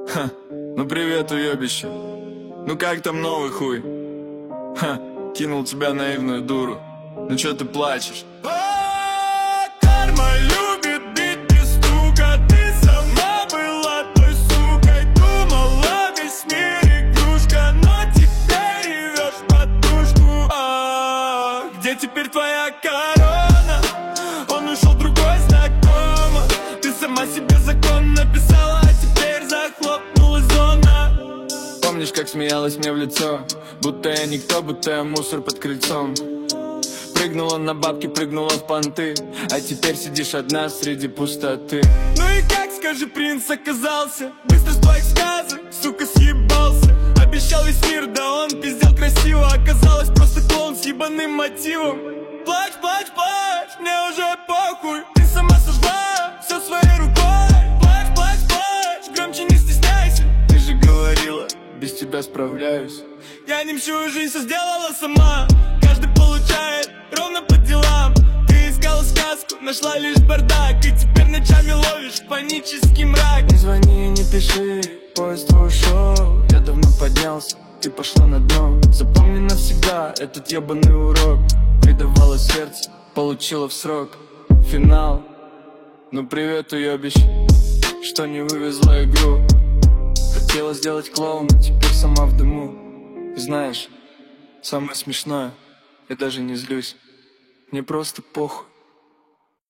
Ха, ну привет, уебище. Ну как там новый хуй? Ха, кинул тебя наивную дуру. Ну чё ты плачешь? Карма любит бить без стука. Ты сама была той сукой. Думала, весь мир игрушка, но теперь ревешь подушку. Где теперь твоя корона? Он ушел другой знакомо. Ты сама себе закон написала, а теперь захлопнулась зона. Помнишь, как смеялась мне в лицо? Будто я никто, будто я мусор под крыльцом. Прыгнула на бабки, прыгнула в понты, а теперь сидишь одна среди пустоты. Ну и как, скажи, принц оказался? Быстро с твоих сказок, сука, съебался. Обещал весь мир, да он пиздел красиво. Оказалось просто клоун с ебаным мотивом. Плачь, плачь, плачь, мне уже похуй. Ты сама сожгла все своей рукой. Плачь, плачь, плачь, громче не стесняйся. Ты же говорила, без тебя справляюсь. Я не мщу, жизнь все сделала сама. Каждый получает ровно по делам. Ты искала сказку, нашла лишь бардак. И теперь ночами ловишь панический мрак. Не звони, не пиши, поезд твой ушел. Я давно поднялся, ты пошла на дно. Запомни навсегда этот ебаный урок. Предавала сердце, получила в срок. Финал, ну привет, уебище, что не вывезла игру. Хотела сделать клоуна, теперь сама в дыму. И знаешь, самое смешное, я даже не злюсь. Мне просто похуй.